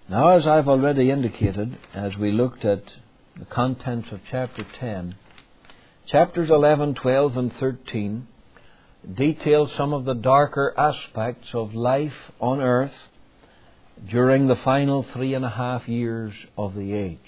Now, as I've already indicated, as we looked at the contents of chapter 10, chapters 11, 12 and 13 detail some of the darker aspects of life on earth during the final 3.5 years of the age.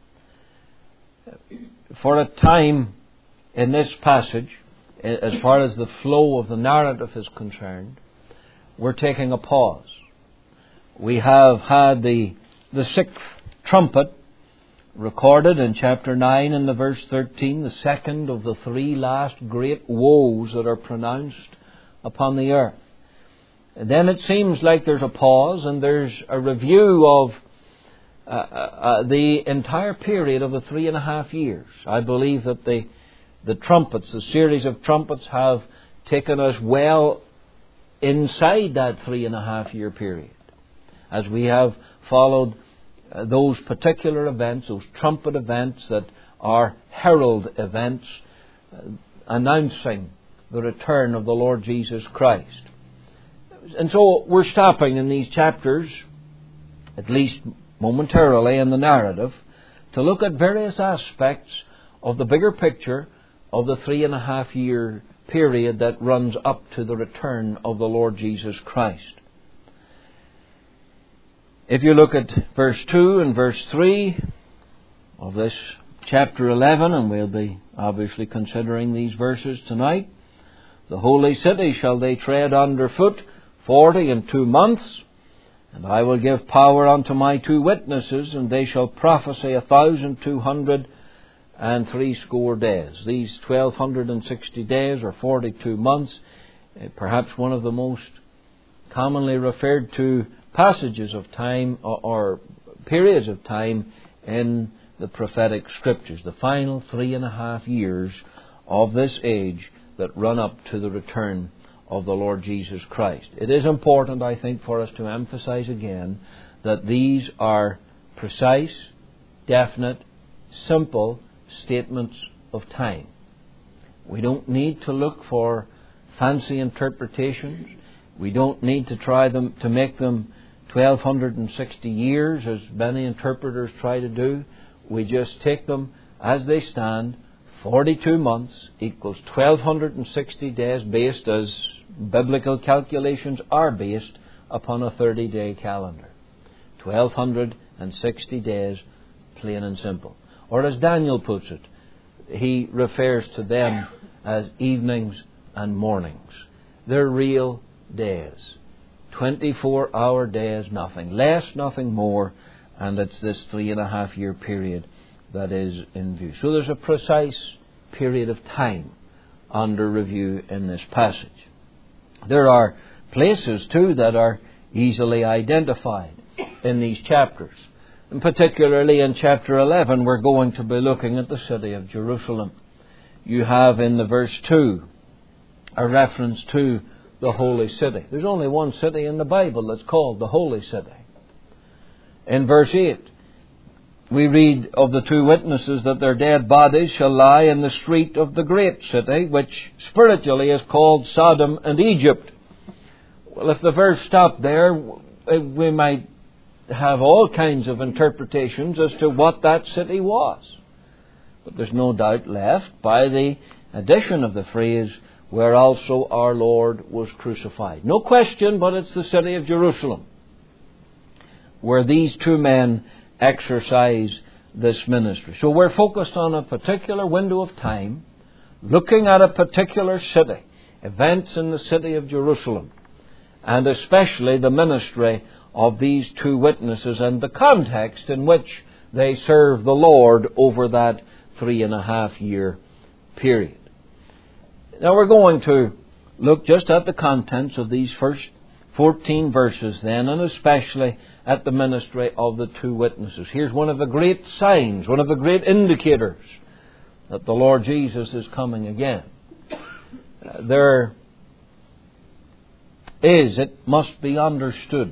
For a time in this passage, as far as the flow of the narrative is concerned, we're taking a pause. We have had the sixth trumpet recorded in chapter 9 and the verse 13, the second of the three last great woes that are pronounced upon the earth. And then it seems like there's a pause and there's a review of the entire period of the 3.5 years. I believe that the trumpets, the series of trumpets, have taken us well inside that 3.5 year period, as we have followed those particular events, those trumpet events that are herald events announcing the return of the Lord Jesus Christ. And so we're stopping in these chapters, at least momentarily in the narrative, to look at various aspects of the bigger picture of the 3.5 year period that runs up to the return of the Lord Jesus Christ. If you look at verse 2 and verse 3 of this chapter 11, and we'll be obviously considering these verses tonight, the holy city shall they tread under foot 42 months, and I will give power unto my 2 witnesses, and they shall prophesy 1,260 days. These 1,260 days, or 42 months, perhaps one of the most commonly referred to passages of time or periods of time in the prophetic scriptures, the final 3.5 years of this age that run up to the return of the Lord Jesus Christ. It is important, I think, for us to emphasize again that these are precise, definite, simple statements of time. We don't need to look for fancy interpretations. We don't need to try to make them 1,260 years, as many interpreters try to do. We just take them as they stand. 42 months equals 1,260 days, based, as biblical calculations are based, upon a 30-day calendar. 1,260 days, plain and simple. Or as Daniel puts it, he refers to them as evenings and mornings. They're real days. 24-hour days, nothing less, nothing more, and it's this 3.5 year period that is in view. So there's a precise period of time under review in this passage. There are places too that are easily identified in these chapters. And particularly in chapter 11, we're going to be looking at the city of Jerusalem. You have in the verse 2 a reference to the holy city. There's only one city in the Bible that's called the holy city. In verse 8, we read of the 2 witnesses that their dead bodies shall lie in the street of the great city, which spiritually is called Sodom and Egypt. Well, if the verse stopped there, we might have all kinds of interpretations as to what that city was. But there's no doubt left by the addition of the phrase, where also our Lord was crucified. No question, but it's the city of Jerusalem where these 2 men exercise this ministry. So we're focused on a particular window of time, looking at a particular city, events in the city of Jerusalem, and especially the ministry of these 2 witnesses and the context in which they serve the Lord over that 3.5 year period. Now we're going to look just at the contents of these first 14 verses then, and especially at the ministry of the 2 witnesses. Here's one of the great signs, one of the great indicators that the Lord Jesus is coming again. There is, it must be understood,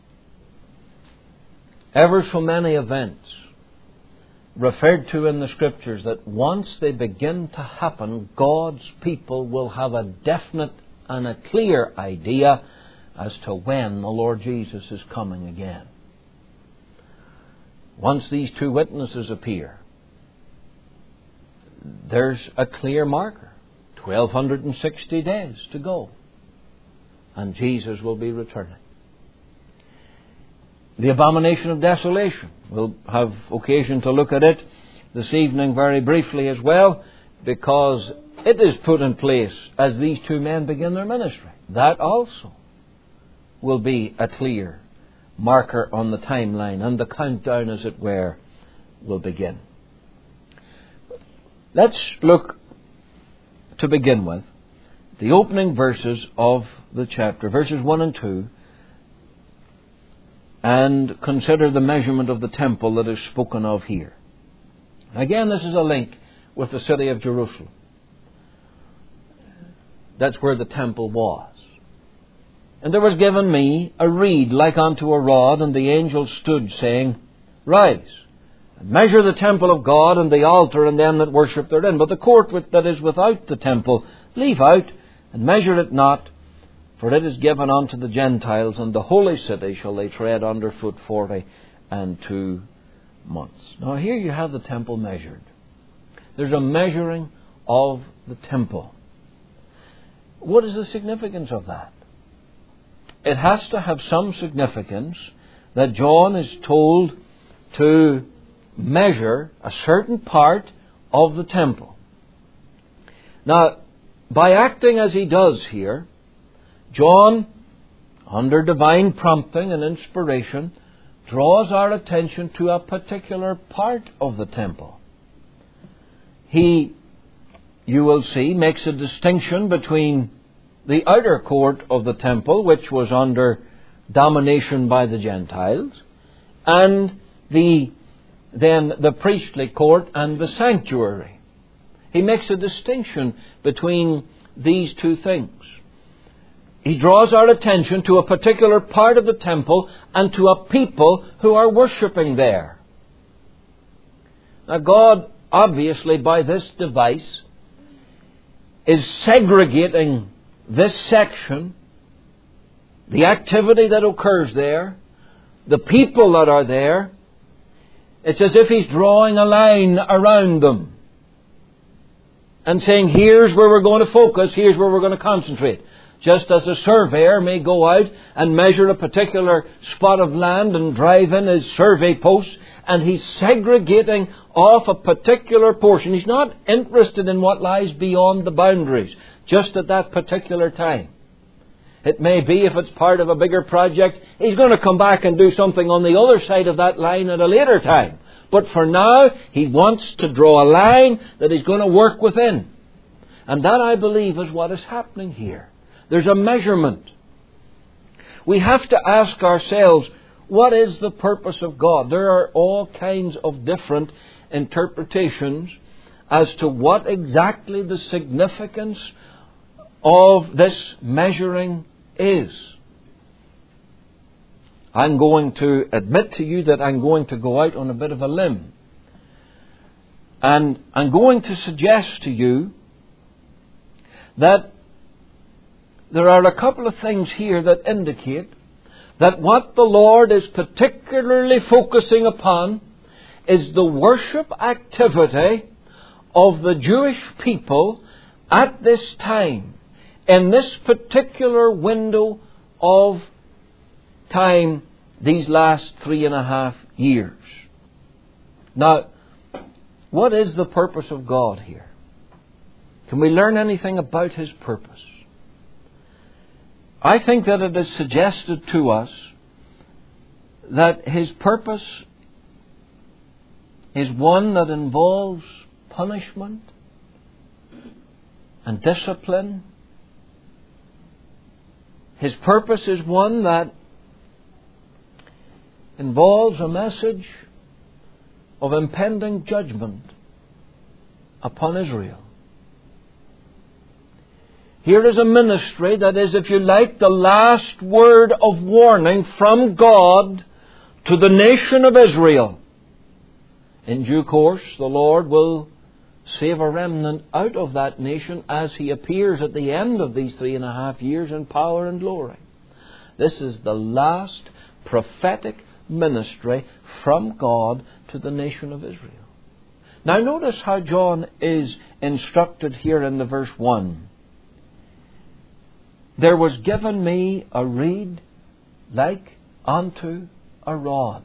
ever so many events referred to in the Scriptures that once they begin to happen, God's people will have a definite and a clear idea as to when the Lord Jesus is coming again. once these two witnesses appear, there's a clear marker. 1,260 days to go. And Jesus will be returning. The abomination of desolation. We'll have occasion to look at it this evening very briefly as well, because it is put in place as these two men begin their ministry. That also will be a clear marker on the timeline, and the countdown, as it were, will begin. Let's look, to begin with, the opening verses of the chapter, verses 1 and 2, and consider the measurement of the temple that is spoken of here. Again, this is a link with the city of Jerusalem. That's where the temple was. And there was given me a reed like unto a rod, and the angel stood, saying, Rise, and measure the temple of God, and the altar, and them that worship therein. But the court that is without the temple, leave out, and measure it not, for it is given unto the Gentiles, and the holy city shall they tread under foot 42 months. Now here you have the temple measured. There's a measuring of the temple. What is the significance of that? It has to have some significance that John is told to measure a certain part of the temple. Now, by acting as he does here, John, under divine prompting and inspiration, draws our attention to a particular part of the temple. He, you will see, makes a distinction between the outer court of the temple, which was under domination by the Gentiles, and the priestly court and the sanctuary. He makes a distinction between these two things. He draws our attention to a particular part of the temple and to a people who are worshipping there. Now, God, obviously, by this device, is segregating this section, the activity that occurs there, the people that are there. It's as if He's drawing a line around them and saying, here's where we're going to focus, here's where we're going to concentrate. Just as a surveyor may go out and measure a particular spot of land and drive in his survey post, and he's segregating off a particular portion. He's not interested in what lies beyond the boundaries, just at that particular time. It may be, if it's part of a bigger project, he's going to come back and do something on the other side of that line at a later time. But for now, he wants to draw a line that he's going to work within. And that, I believe, is what is happening here. There's a measurement. We have to ask ourselves, what is the purpose of God? There are all kinds of different interpretations as to what exactly the significance of this measuring is. I'm going to admit to you that I'm going to go out on a bit of a limb. And I'm going to suggest to you that there are a couple of things here that indicate that what the Lord is particularly focusing upon is the worship activity of the Jewish people at this time, in this particular window of time, these last 3.5 years. Now, what is the purpose of God here? Can we learn anything about His purpose? I think that it is suggested to us that His purpose is one that involves punishment and discipline. His purpose is one that involves a message of impending judgment upon Israel. Here is a ministry that is, if you like, the last word of warning from God to the nation of Israel. In due course, the Lord will save a remnant out of that nation as He appears at the end of these 3.5 years in power and glory. This is the last prophetic ministry from God to the nation of Israel. Now notice how John is instructed here in the verse 1. There was given me a reed like unto a rod.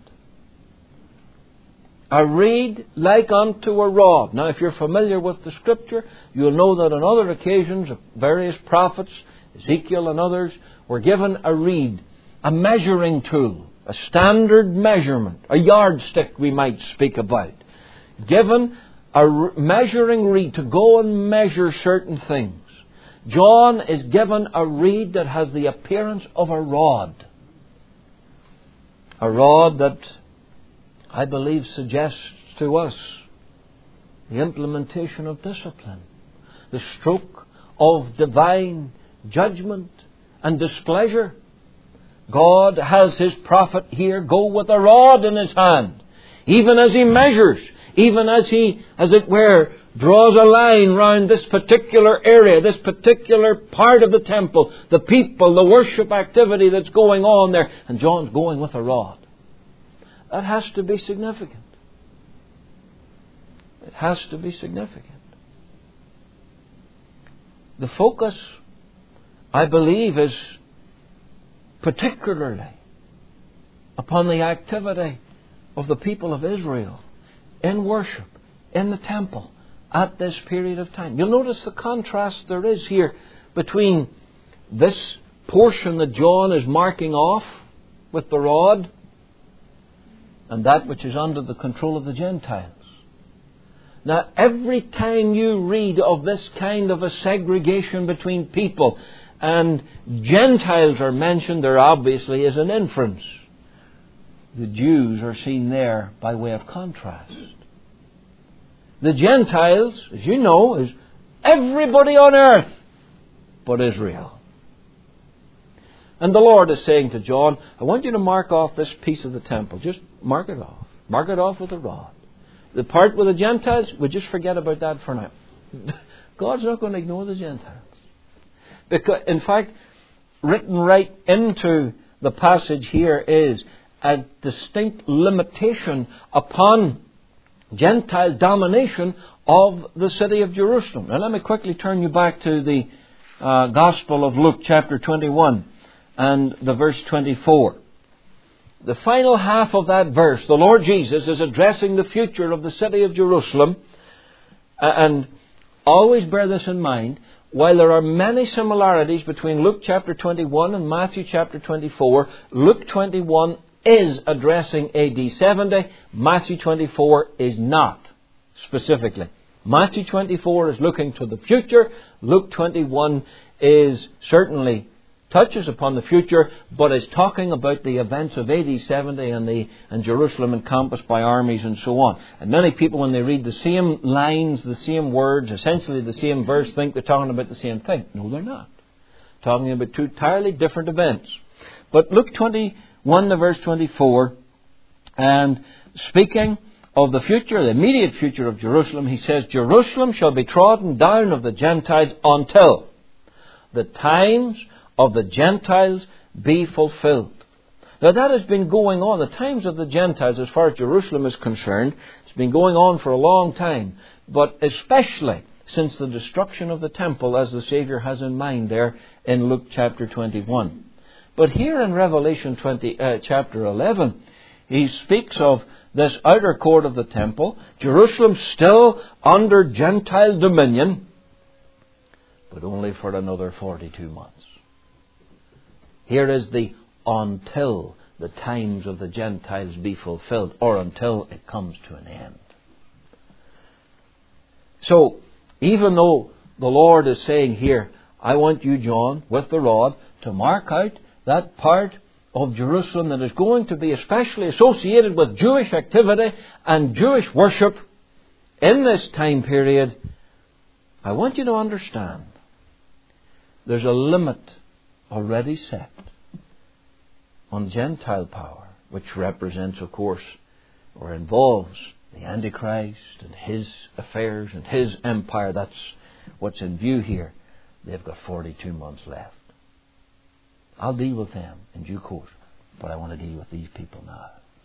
A reed like unto a rod. Now if you're familiar with the Scripture, you'll know that on other occasions, various prophets, Ezekiel and others, were given a reed, a measuring tool, a standard measurement, a yardstick we might speak about. Given a measuring reed to go and measure certain things. John is given a reed that has the appearance of a rod. A rod that I believe suggests to us the implementation of discipline, the stroke of divine judgment and displeasure. God has His prophet here go with a rod in his hand, even as he measures, even as he, as it were, draws a line round this particular area, this particular part of the temple, the people, the worship activity that's going on there. And John's going with a rod. That has to be significant. It has to be significant. The focus, I believe, is particularly upon the activity of the people of Israel in worship, in the temple, at this period of time. You'll notice the contrast there is here between this portion that John is marking off with the rod and that which is under the control of the Gentiles. Now, every time you read of this kind of a segregation between people and Gentiles are mentioned, there obviously is an inference. The Jews are seen there by way of contrast. The Gentiles, as you know, is everybody on earth but Israel. And the Lord is saying to John, I want you to mark off this piece of the temple. Just mark it off. Mark it off with a rod. The part with the Gentiles, we'll just forget about that for now. God's not going to ignore the Gentiles. Because, in fact, written right into the passage here is a distinct limitation upon Gentile domination of the city of Jerusalem. Now let me quickly turn you back to the Gospel of Luke chapter 21 and the verse 24. The final half of that verse, the Lord Jesus is addressing the future of the city of Jerusalem. And always bear this in mind, while there are many similarities between Luke chapter 21 and Matthew chapter 24, Luke 21 is addressing AD 70. Matthew 24 is not, specifically. Matthew 24 is looking to the future. Luke 21 is certainly touches upon the future, but is talking about the events of AD 70 and Jerusalem encompassed by armies and so on. And many people, when they read the same lines, the same words, essentially the same verse, think they're talking about the same thing. No, they're not. Talking about two entirely different events. But Luke 21 to verse 24, and speaking of the future, the immediate future of Jerusalem, he says, Jerusalem shall be trodden down of the Gentiles until the times of the Gentiles be fulfilled. Now that has been going on. The times of the Gentiles, as far as Jerusalem is concerned, it's been going on for a long time. But especially since the destruction of the temple, as the Saviour has in mind there in Luke chapter 21. But here in Revelation chapter 11, he speaks of this outer court of the temple, Jerusalem still under Gentile dominion, but only for another 42 months. Here is the until the times of the Gentiles be fulfilled, or until it comes to an end. So, even though the Lord is saying here, I want you, John, with the rod, to mark out that part of Jerusalem that is going to be especially associated with Jewish activity and Jewish worship in this time period, I want you to understand there's a limit already set on Gentile power, which represents, of course, or involves the Antichrist and his affairs and his empire. That's what's in view here. They've got 42 months left. I'll deal with them in due course, but I want to deal with these people now.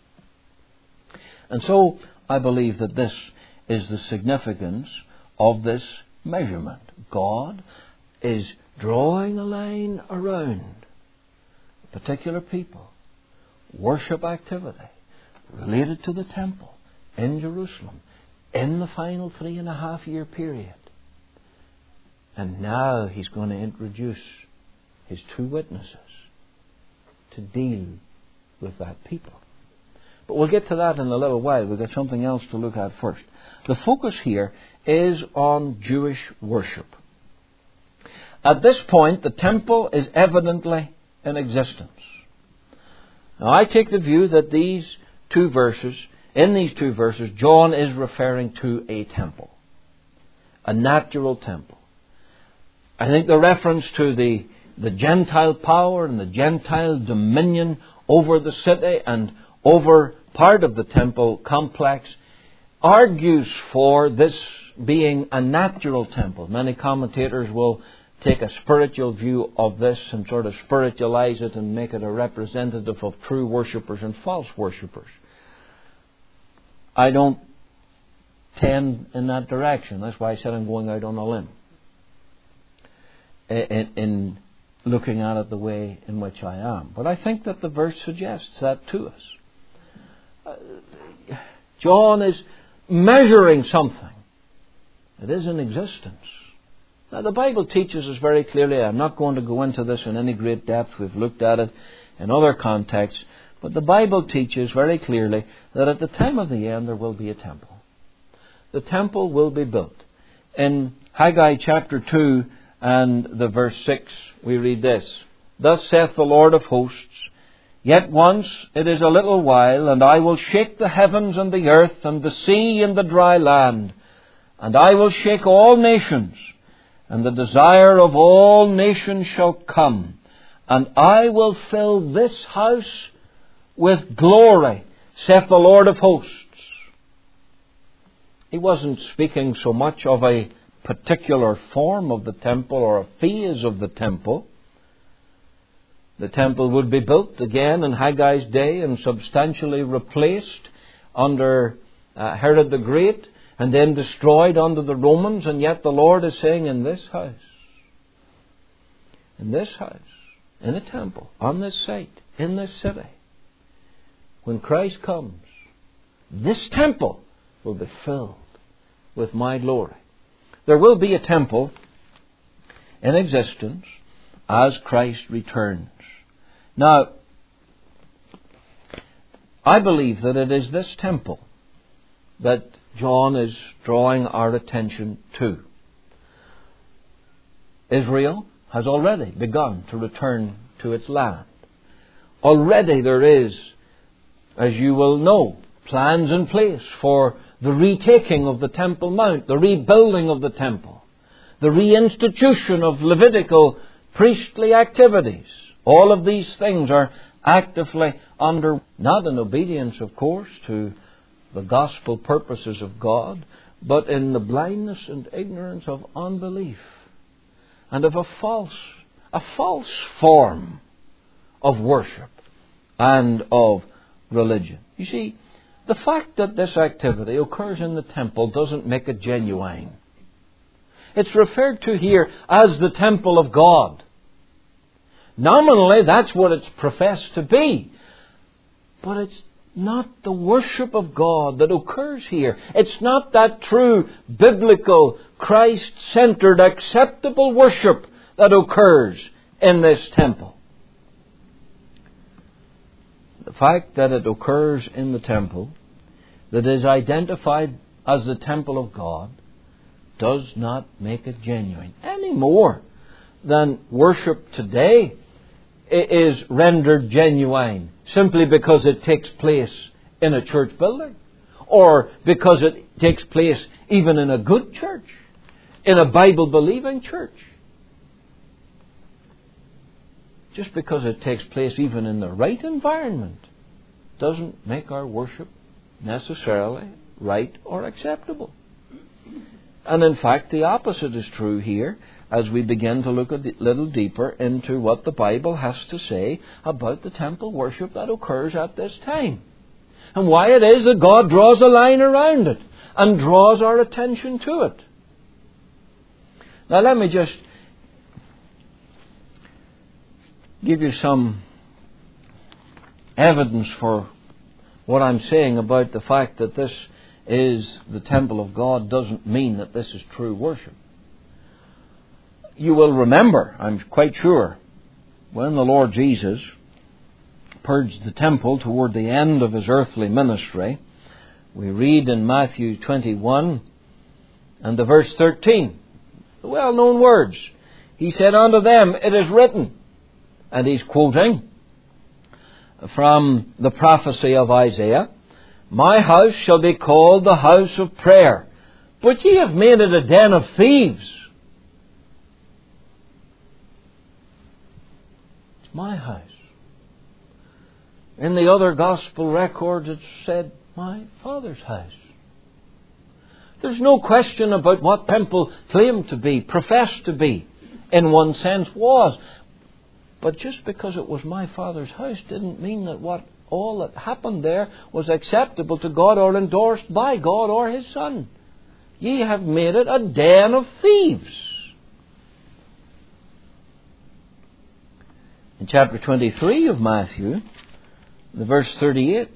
And so I believe that this is the significance of this measurement. God is drawing a line around particular people, worship activity related to the temple in Jerusalem in the final 3.5-year period. And now He's going to introduce His 2 witnesses to deal with that people. But we'll get to that in a little while. We've got something else to look at first. The focus here is on Jewish worship. At this point, the temple is evidently in existence. Now, I take the view that in these 2 verses, John is referring to a temple, a natural temple. I think the reference to the Gentile power and the Gentile dominion over the city and over part of the temple complex argues for this being a natural temple. Many commentators will take a spiritual view of this and sort of spiritualize it and make it a representative of true worshippers and false worshippers. I don't tend in that direction. That's why I said I'm going out on a limb in looking at it the way in which I am. But I think that the verse suggests that to us. John is measuring something that is in existence. Now, the Bible teaches us very clearly. I'm not going to go into this in any great depth. We've looked at it in other contexts. But the Bible teaches very clearly that at the time of the end there will be a temple. The temple will be built. In Haggai chapter 2 and the verse 6, we read this. Thus saith the Lord of hosts, Yet once it is a little while, and I will shake the heavens and the earth and the sea and the dry land, and I will shake all nations, and the desire of all nations shall come, and I will fill this house with glory, saith the Lord of hosts. He wasn't speaking so much of a particular form of the temple or a phase of the temple. The temple would be built again in Haggai's day and substantially replaced under Herod the Great and then destroyed under the Romans. And yet the Lord is saying, in this house, in a temple, on this site, in this city, when Christ comes, this temple will be filled with my glory. There will be a temple in existence as Christ returns. Now, I believe that it is this temple that John is drawing our attention to. Israel has already begun to return to its land. Already there is, as you will know, plans in place for the retaking of the Temple Mount, the rebuilding of the temple, the reinstitution of Levitical priestly activities. All of these things are actively under, not in obedience, of course, to the gospel purposes of God, but in the blindness and ignorance of unbelief and of a false form of worship and of religion. You see, the fact that this activity occurs in the temple doesn't make it genuine. It's referred to here as the temple of God. Nominally, that's what it's professed to be. But it's not the worship of God that occurs here. It's not that true, biblical, Christ-centered, acceptable worship that occurs in this temple. The fact that it occurs in the temple, that is identified as the temple of God, does not make it genuine, any more than worship today is rendered genuine simply because it takes place in a church building, or because it takes place even in a good church, in a Bible-believing church. Just because it takes place even in the right environment doesn't make our worship necessarily right or acceptable. And in fact, the opposite is true here as we begin to look a little deeper into what the Bible has to say about the temple worship that occurs at this time. and why it is that God draws a line around it and draws our attention to it. Now let me just give you some evidence for what I'm saying about the fact that this is the temple of God doesn't mean that this is true worship. You will remember, I'm quite sure, when the Lord Jesus purged the temple toward the end of His earthly ministry, we read in Matthew 21 and the verse 13, the well-known words. He said unto them, it is written, and He's quoting from the prophecy of Isaiah, my house shall be called the house of prayer, but ye have made it a den of thieves. It's my house. In the other gospel records it said, my Father's house. There's no question about what temple claimed to be, professed to be, in one sense was. But just because it was my Father's house didn't mean that all that happened there was acceptable to God or endorsed by God or His Son. Ye have made it a den of thieves. In chapter 23 of Matthew, the verse 38,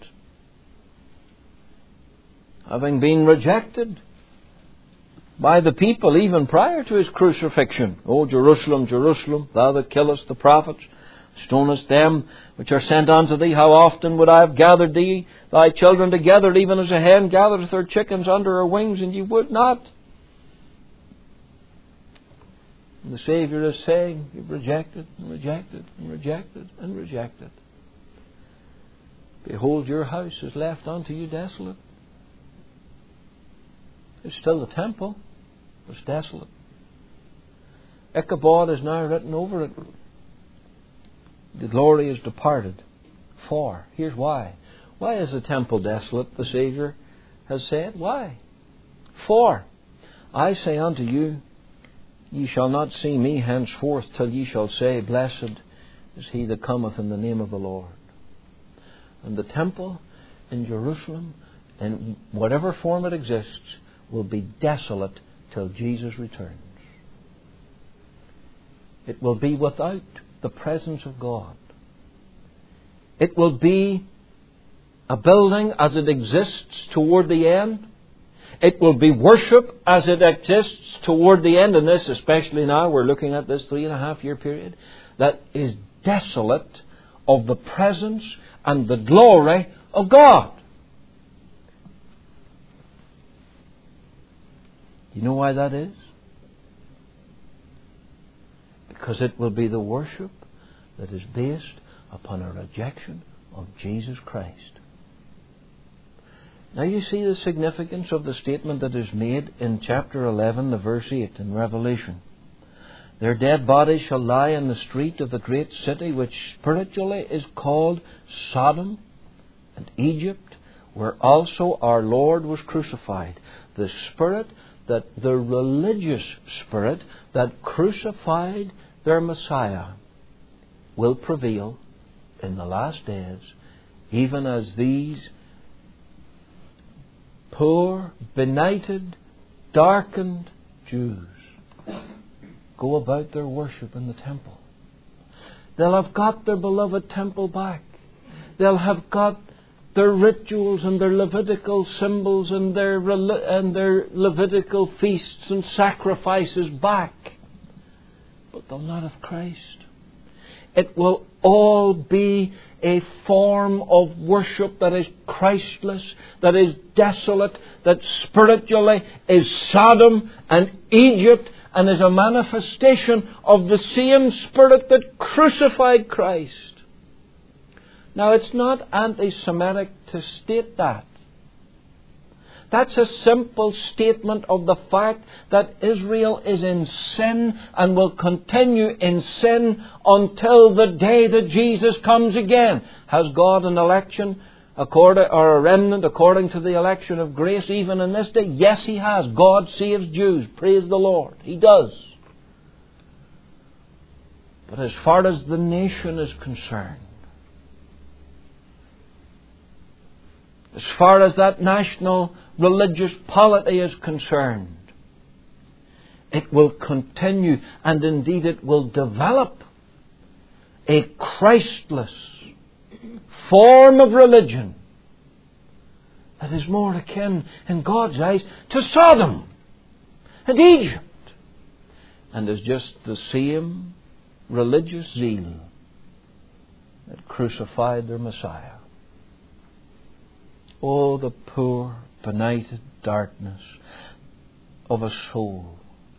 having been rejected by the people even prior to His crucifixion. O Jerusalem, Jerusalem, thou that killest the prophets, stonest them which are sent unto thee, how often would I have gathered thee, thy children together, even as a hen gathereth her chickens under her wings, and ye would not. And the Saviour is saying, you've rejected and rejected and rejected and rejected. Behold, your house is left unto you desolate. It's still the temple. It's desolate. Ichabod is now written over it. The glory is departed. For, here's why. Why is the temple desolate, the Saviour has said? Why? For, I say unto you, ye shall not see me henceforth till ye shall say, blessed is he that cometh in the name of the Lord. And the temple in Jerusalem, in whatever form it exists, will be desolate till Jesus returns. It will be without the presence of God. It will be a building as it exists toward the end. It will be worship as it exists toward the end. And this, especially now, we're looking at this 3.5 year period, that is desolate of the presence and the glory of God. You know why that is? Because it will be the worship that is based upon a rejection of Jesus Christ. Now you see the significance of the statement that is made in chapter 11, the verse 8 in Revelation. Their dead bodies shall lie in the street of the great city, which spiritually is called Sodom and Egypt, where also our Lord was crucified. The the religious spirit that crucified their Messiah will prevail in the last days, even as these poor, benighted, darkened Jews go about their worship in the temple. They'll have got their beloved temple back. They'll have got their rituals and their Levitical symbols and their Levitical feasts and sacrifices back. But they'll not have Christ. It will all be a form of worship that is Christless, that is desolate, that spiritually is Sodom and Egypt, and is a manifestation of the same spirit that crucified Christ. Now, it's not anti-Semitic to state that. That's a simple statement of the fact that Israel is in sin and will continue in sin until the day that Jesus comes again. Has God an election or a remnant according to the election of grace even in this day? Yes, He has. God saves Jews. Praise the Lord. He does. But as far as the nation is concerned, as far as that national religious polity is concerned, it will continue, and indeed it will develop a Christless form of religion that is more akin, in God's eyes, to Sodom and Egypt, and is just the same religious zeal that crucified their Messiah. Oh, the poor, benighted darkness of a soul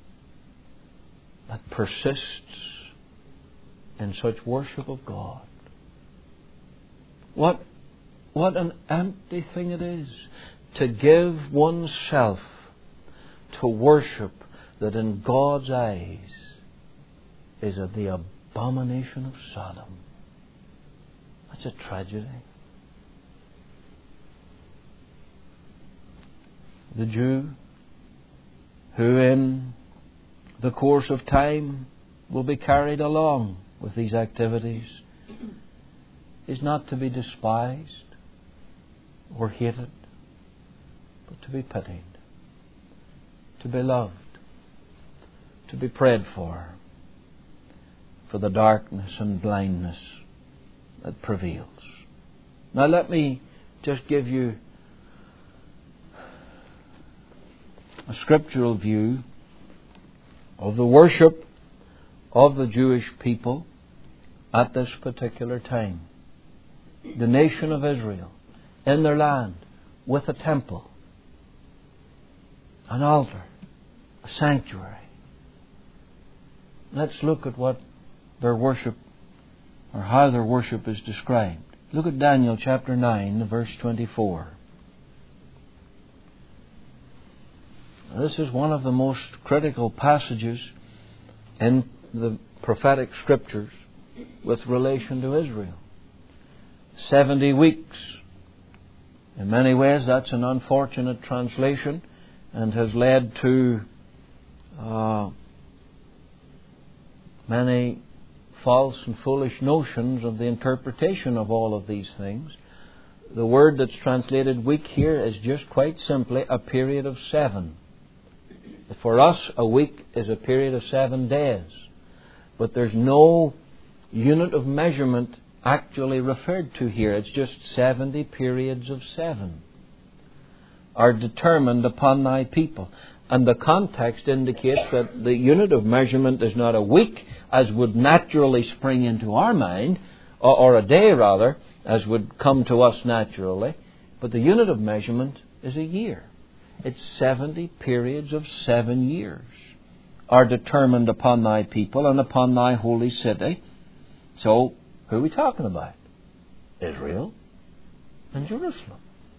that persists in such worship of God. What an empty thing it is to give oneself to worship that in God's eyes is of the abomination of Sodom. That's a tragedy. The Jew, who in the course of time will be carried along with these activities, is not to be despised or hated, but to be pitied, to be loved, to be prayed for the darkness and blindness that prevails. Now let me just give you a scriptural view of the worship of the Jewish people at this particular time. The nation of Israel, in their land, with a temple, an altar, a sanctuary. Let's look at what their worship, or how their worship is described. Look at Daniel chapter 9, verse 24. This is one of the most critical passages in the prophetic scriptures with relation to Israel. 70 weeks. In many ways, that's an unfortunate translation and has led to many false and foolish notions of the interpretation of all of these things. The word that's translated week here is just quite simply a period of 7. For us, a week is a period of 7 days. But there's no unit of measurement actually referred to here. It's just 70 periods of 7 are determined upon thy people. And the context indicates that the unit of measurement is not a week, as would naturally spring into our mind, or a day rather, as would come to us naturally. But the unit of measurement is a year. It's 70 periods of 7 years are determined upon thy people and upon thy holy city. So, who are we talking about? Israel and Jerusalem.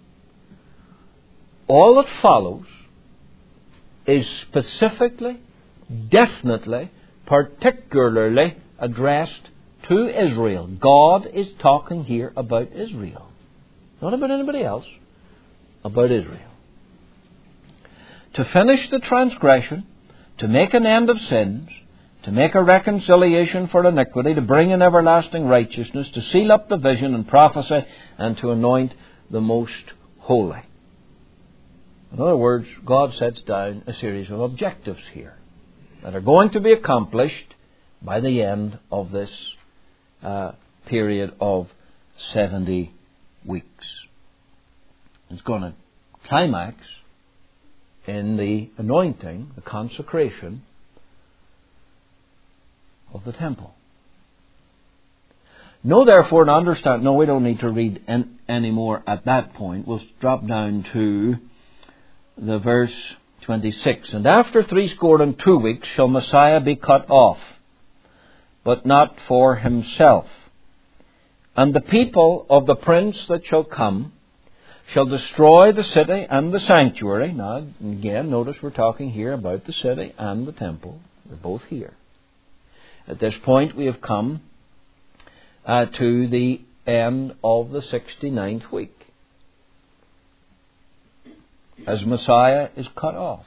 All that follows is specifically, definitely, particularly addressed to Israel. God is talking here about Israel. Not about anybody else. About Israel. To finish the transgression, to make an end of sins, to make a reconciliation for iniquity, to bring in everlasting righteousness, to seal up the vision and prophecy, and to anoint the most holy. In other words, God sets down a series of objectives here that are going to be accomplished by the end of this period of 70 weeks. It's going to climax in the anointing, the consecration of the temple. Know therefore and understand. No, we don't need to read any more at that point. We'll drop down to the verse 26. And after 62 weeks shall Messiah be cut off, but not for himself. And the people of the prince that shall come shall destroy the city and the sanctuary. Now, again, notice we're talking here about the city and the temple. They're both here. At this point, we have come to the end of the 69th week, as Messiah is cut off.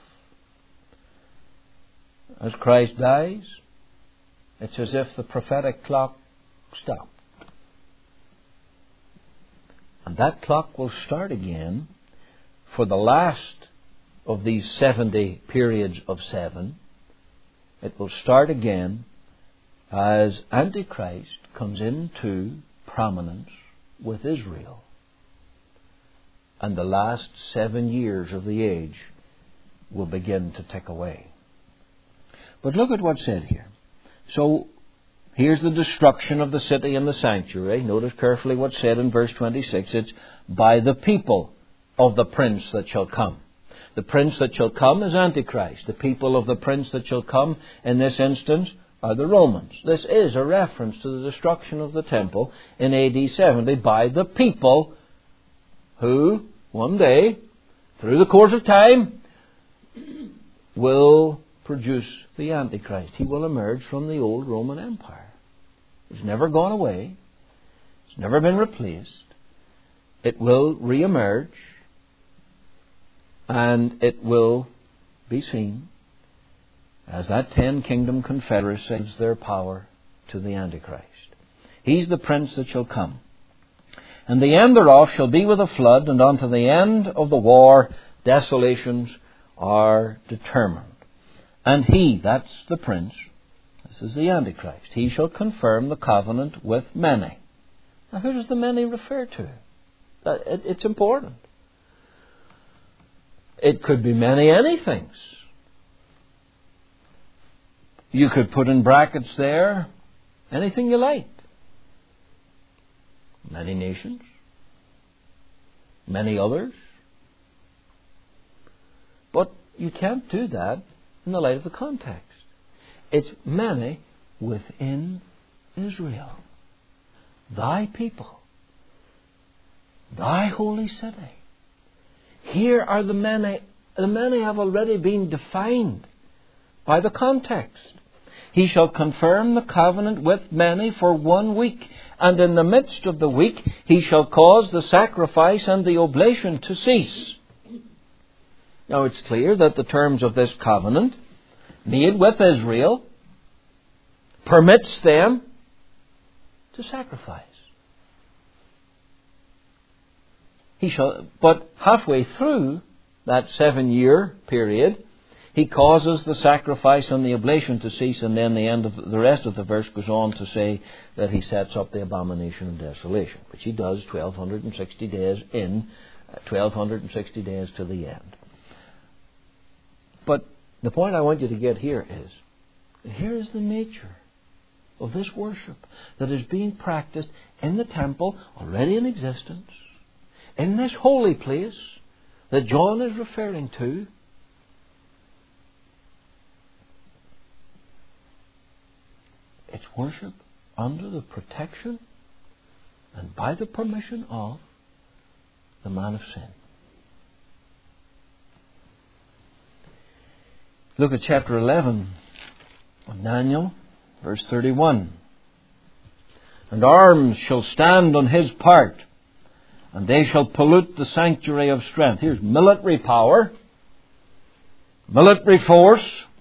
As Christ dies, it's as if the prophetic clock stopped. And that clock will start again for the last of these 70 periods of 7. It will start again as Antichrist comes into prominence with Israel. And the last 7 years of the age will begin to tick away. But look at what's said here. So, here's the destruction of the city and the sanctuary. Notice carefully what's said in verse 26. It's by the people of the prince that shall come. The prince that shall come is Antichrist. The people of the prince that shall come in this instance are the Romans. This is a reference to the destruction of the temple in AD 70 by the people who, one day, through the course of time, will produce the Antichrist. He will emerge from the old Roman Empire. It's never gone away. It's never been replaced. It will re-emerge, and it will be seen as that 10-kingdom confederacy gives their power to the Antichrist. He's the prince that shall come. And the end thereof shall be with a flood, and unto the end of the war desolations are determined. And he, that's the prince, this is the Antichrist, he shall confirm the covenant with many. Now who does the many refer to? It's important. It could be many anythings. You could put in brackets there anything you liked. Many nations, many others. But you can't do that in the light of the context. It's many within Israel. Thy people. Thy holy city. Here are the many. The many have already been defined by the context. He shall confirm the covenant with many for 1 week, and in the midst of the week he shall cause the sacrifice and the oblation to cease. Now it's clear that the terms of this covenant, made with Israel, permits them to sacrifice. But halfway through that 7-year period, he causes the sacrifice and the oblation to cease, and then the rest of the verse goes on to say that he sets up the abomination of desolation, which he does 1260 days in, 1260 days to the end. But the point I want you to get here is the nature of this worship that is being practiced in the temple already in existence, in this holy place that John is referring to. It's worship under the protection and by the permission of the man of sin. Look at chapter 11 of Daniel, verse 31. And arms shall stand on his part, and they shall pollute the sanctuary of strength. Here's military power, military force,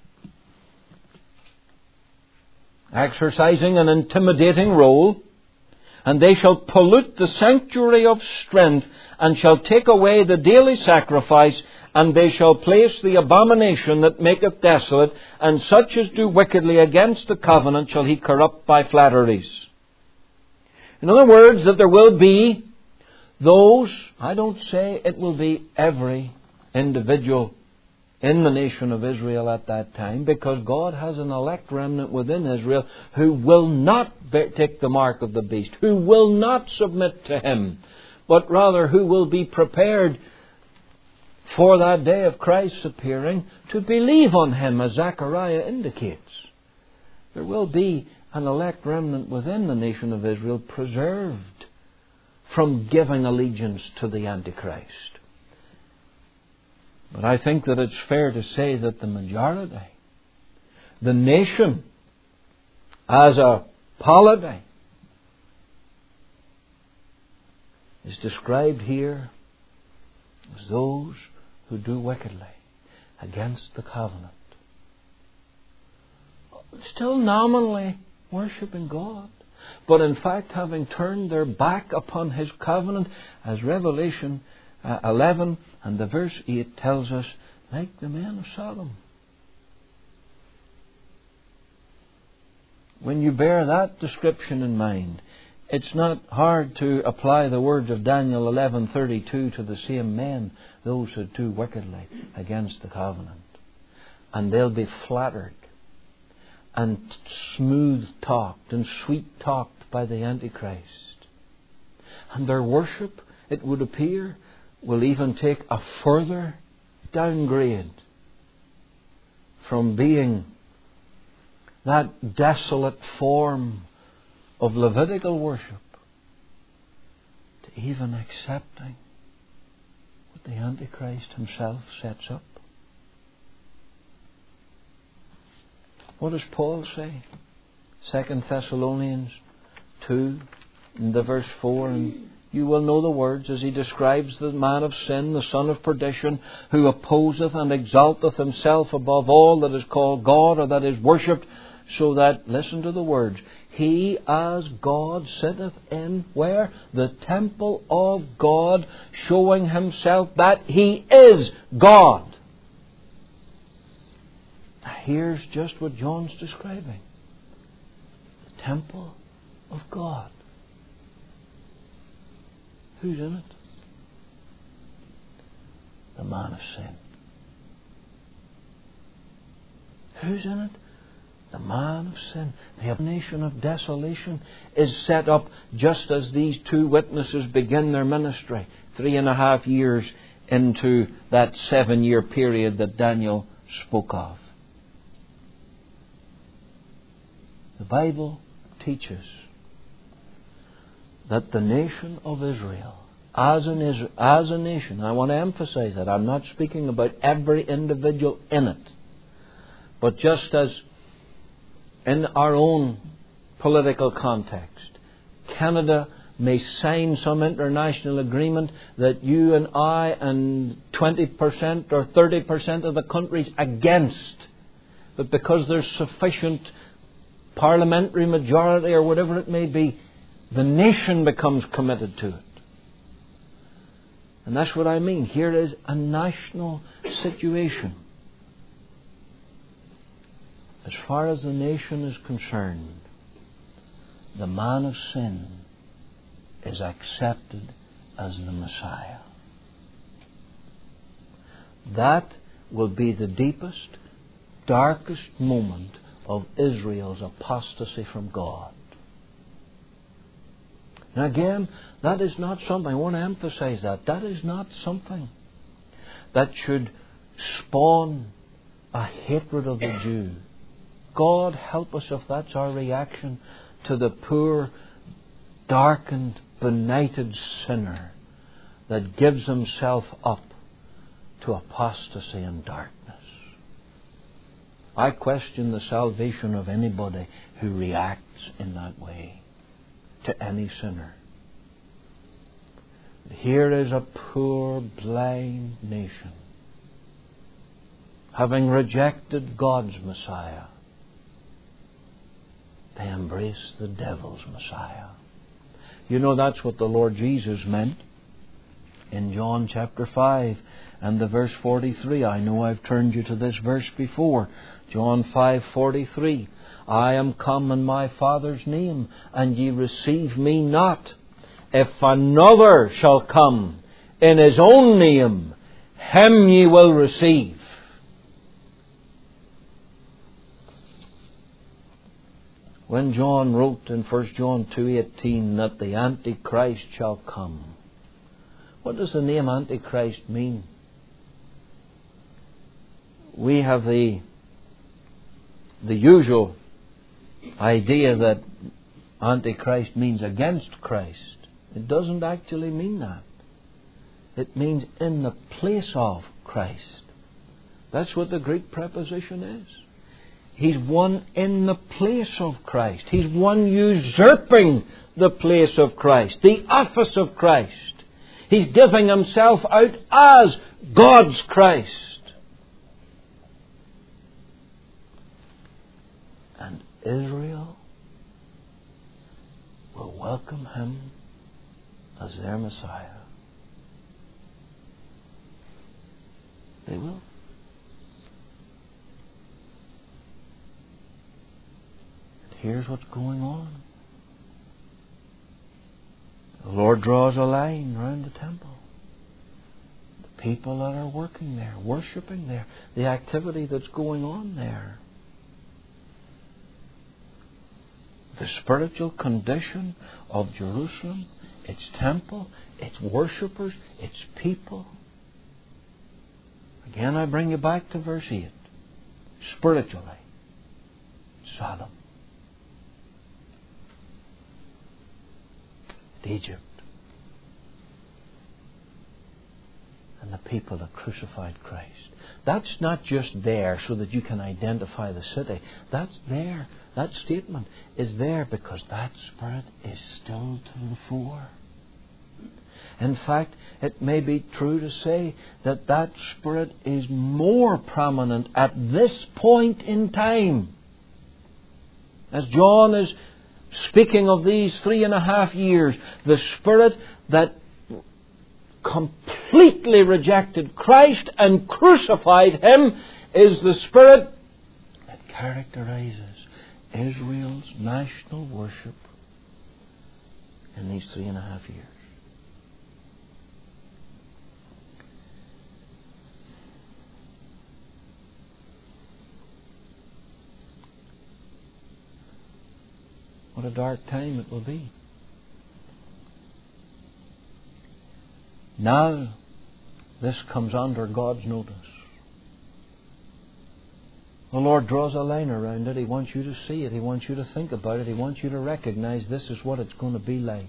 exercising an intimidating role, and they shall pollute the sanctuary of strength, and shall take away the daily sacrifice, and they shall place the abomination that maketh desolate, and such as do wickedly against the covenant shall he corrupt by flatteries. In other words, that there will be those, I don't say it will be every individual in the nation of Israel at that time, because God has an elect remnant within Israel who will not take the mark of the beast, who will not submit to him, but rather who will be prepared for that day of Christ's appearing to believe on him, as Zechariah indicates. There will be an elect remnant within the nation of Israel preserved from giving allegiance to the Antichrist. But I think that it's fair to say that the majority, the nation as a polity, is described here as those who do wickedly against the covenant. Still nominally worshipping God. but in fact having turned their back upon His covenant, as Revelation 11 and the verse 8 tells us, like the men of Sodom. When you bear that description in mind, it's not hard to apply the words of Daniel 11:32 to the same men, those who do wickedly against the covenant. And they'll be flattered and smooth-talked and sweet-talked by the Antichrist. And their worship, it would appear, will even take a further downgrade from being that desolate form of Levitical worship to even accepting what the Antichrist himself sets up. What does Paul say? 2 Thessalonians 2, in the verse 4, and you will know the words as he describes the man of sin, the son of perdition, who opposeth and exalteth himself above all that is called God or that is worshipped, so that, listen to the words, he as God sitteth in, where? The temple of God, showing himself that he is God. Here's just what John's describing. The temple of God. Who's in it? The man of sin. Who's in it? The man of sin. The abomination of desolation is set up just as these two witnesses begin their ministry, 3.5 years into that 7-year period that Daniel spoke of. The Bible teaches that the nation of Israel, as a nation, I want to emphasize that, I'm not speaking about every individual in it, but just as in our own political context, Canada may sign some international agreement that you and I and 20% or 30% of the country's against, but because there's sufficient parliamentary majority or whatever it may be, the nation becomes committed to it. And that's what I mean. Here is a national situation. As far as the nation is concerned, the man of sin is accepted as the Messiah. That will be the deepest, darkest moment of Israel's apostasy from God. Now again, that is not something, I want to emphasize that is not something that should spawn a hatred of the Jew. God help us if that's our reaction to the poor, darkened, benighted sinner that gives himself up to apostasy and darkness. I question the salvation of anybody who reacts in that way to any sinner. Here is a poor, blind nation, having rejected God's Messiah. They embrace the devil's Messiah. You know, that's what the Lord Jesus meant in John chapter 5 and the verse 43. I know I've turned you to this verse before. John 5:43. I am come in my Father's name, and ye receive me not. If another shall come in his own name, him ye will receive. When John wrote in 1 John 2:18 that the Antichrist shall come, what does the name Antichrist mean? We have the usual idea that Antichrist means against Christ. It doesn't actually mean that. It means in the place of Christ. That's what the Greek preposition is. He's one in the place of Christ. He's one usurping the place of Christ, the office of Christ. He's giving himself out as God's Christ. And Israel welcome Him as their Messiah. They will. And here's what's going on. The Lord draws a line around the temple. The people that are working there, worshipping there, the activity that's going on there. The spiritual condition of Jerusalem, its temple, its worshippers, its people. Again, I bring you back to verse 8. Spiritually, Sodom, Egypt, and the people that crucified Christ. That's not just there so that you can identify the city. That's there. That statement is there because that spirit is still to the fore. In fact, it may be true to say that that spirit is more prominent at this point in time. As John is speaking of these 3.5 years, the spirit that completely rejected Christ and crucified Him is the spirit that characterizes Israel's national worship in these 3.5 years. What a dark time it will be. Now, this comes under God's notice. The Lord draws a line around it. He wants you to see it. He wants you to think about it. He wants you to recognize this is what it's going to be like.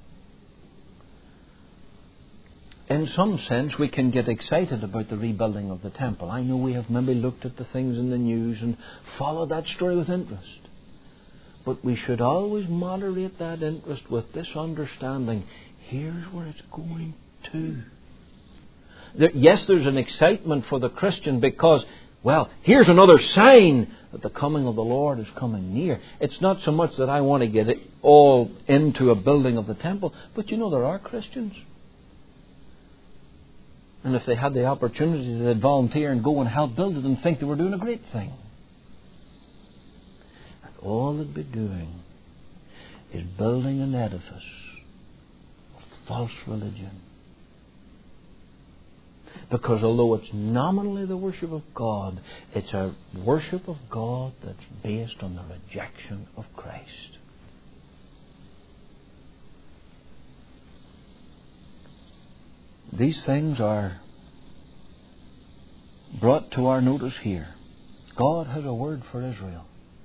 In some sense, we can get excited about the rebuilding of the temple. I know we have maybe looked at the things in the news and followed that story with interest. But we should always moderate that interest with this understanding. Here's where it's going to. Yes, there's an excitement for the Christian because, well, here's another sign that the coming of the Lord is coming near. It's not so much that I want to get it all into a building of the temple, but you know there are Christians. And if they had the opportunity, they'd volunteer and go and help build it and think they were doing a great thing. All they'd be doing is building an edifice of false religion. Because although it's nominally the worship of God, it's a worship of God that's based on the rejection of Christ. These things are brought to our notice here. God has a word for Israel.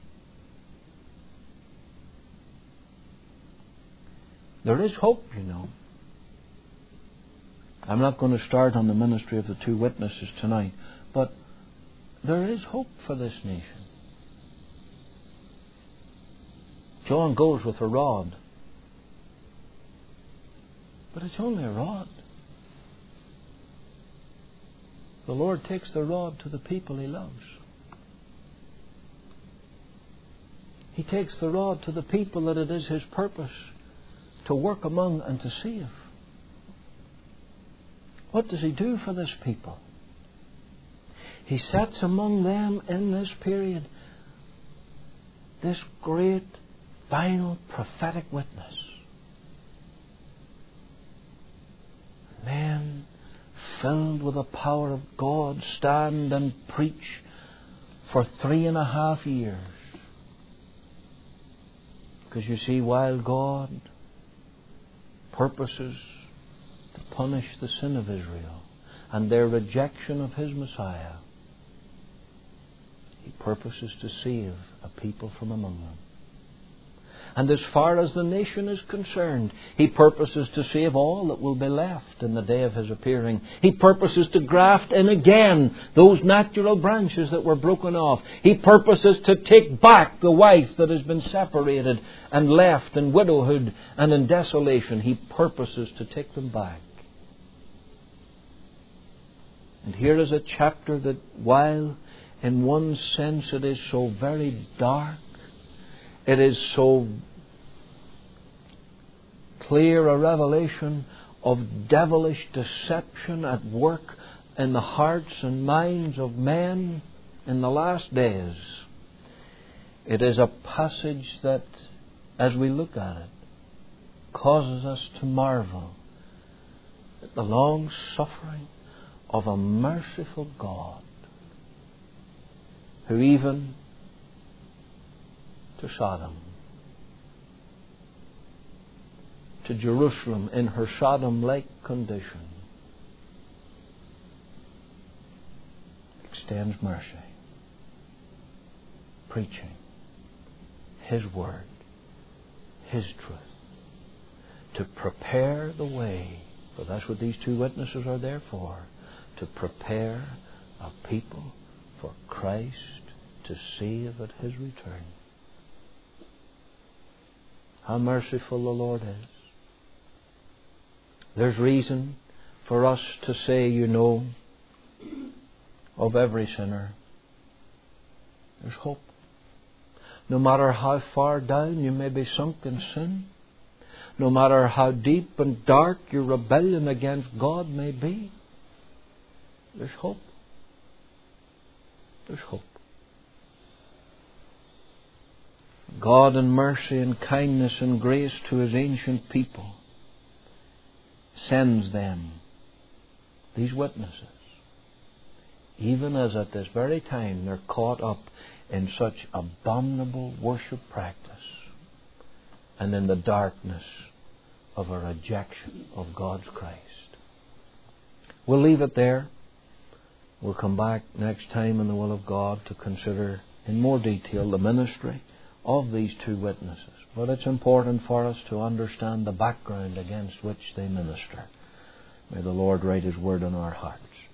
There is hope, you know. I'm not going to start on the ministry of the two witnesses tonight, but there is hope for this nation. John goes with a rod, but it's only a rod. The Lord takes the rod to the people He loves. He takes the rod to the people that it is His purpose to work among and to save. What does He do for this people? He sets among them in this period this great, final, prophetic witness. Men filled with the power of God stand and preach for 3.5 years. Because you see, while God purposes to punish the sin of Israel and their rejection of His Messiah, He purposes to save a people from among them. And as far as the nation is concerned, He purposes to save all that will be left in the day of His appearing. He purposes to graft in again those natural branches that were broken off. He purposes to take back the wife that has been separated and left in widowhood and in desolation. He purposes to take them back. And here is a chapter that, while in one sense it is so very dark, it is so clear a revelation of devilish deception at work in the hearts and minds of men in the last days. It is a passage that, as we look at it, causes us to marvel at the long suffering of a merciful God, who even to Sodom, to Jerusalem in her Sodom-like condition, extends mercy, preaching His Word, His truth, to prepare the way, for that's what these two witnesses are there for, to prepare a people for Christ to save at His return. How merciful the Lord is. There's reason for us to say, you know, of every sinner, there's hope. No matter how far down you may be sunk in sin, no matter how deep and dark your rebellion against God may be, there's hope. There's hope. God in mercy and kindness and grace to His ancient people sends them, these witnesses, even as at this very time they're caught up in such abominable worship practice and in the darkness of a rejection of God's Christ. We'll leave it there. We'll come back next time in the will of God to consider in more detail the ministry of these two witnesses. But it's important for us to understand the background against which they minister. May the Lord write His Word in our hearts.